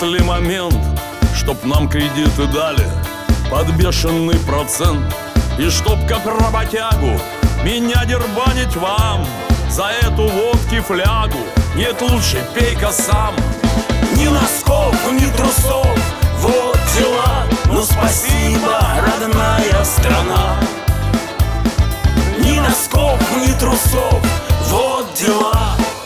ли момент, чтоб нам кредиты дали под бешеный процент? И чтоб как работягу меня дербанить вам за эту водки флягу? Нет, лучше пей-ка сам. Ни носков, ни трусов, вот дела. Ну спасибо, родная страна. Ни носков, ни трусов, вот дела.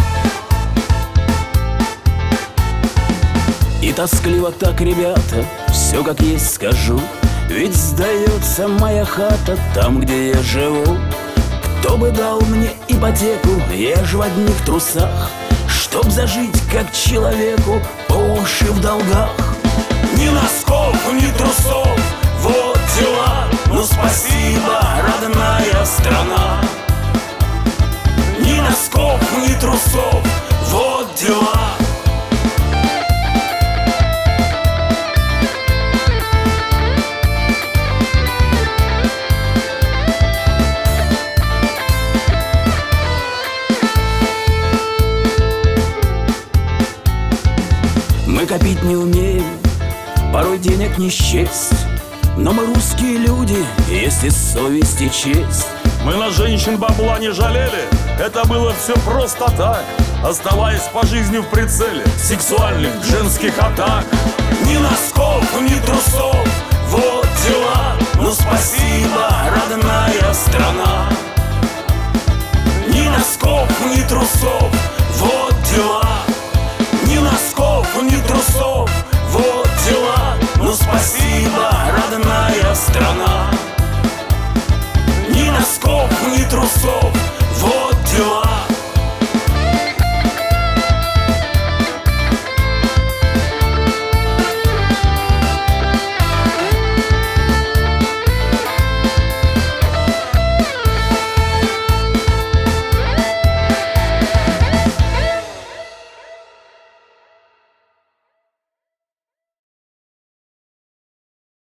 И тоскливо так, ребята, все как есть скажу. Ведь сдается моя хата там, где я живу. Кто бы дал мне ипотеку, я же в одних трусах, чтоб зажить как человеку по уши в долгах. Ни носков, ни трусов, вот дела. Ну спасибо, родная страна. Ни носков, ни трусов, вот дела. Мы копить не умеем, порой денег не счесть, но мы русские люди, есть и совесть, и честь. Мы на женщин бабла не жалели, это было все просто так, оставаясь по жизни в прицеле сексуальных женских атак. Ни носков, ни трусов, вот дела. Ну спасибо, родная страна. Ни носков, ни трусов,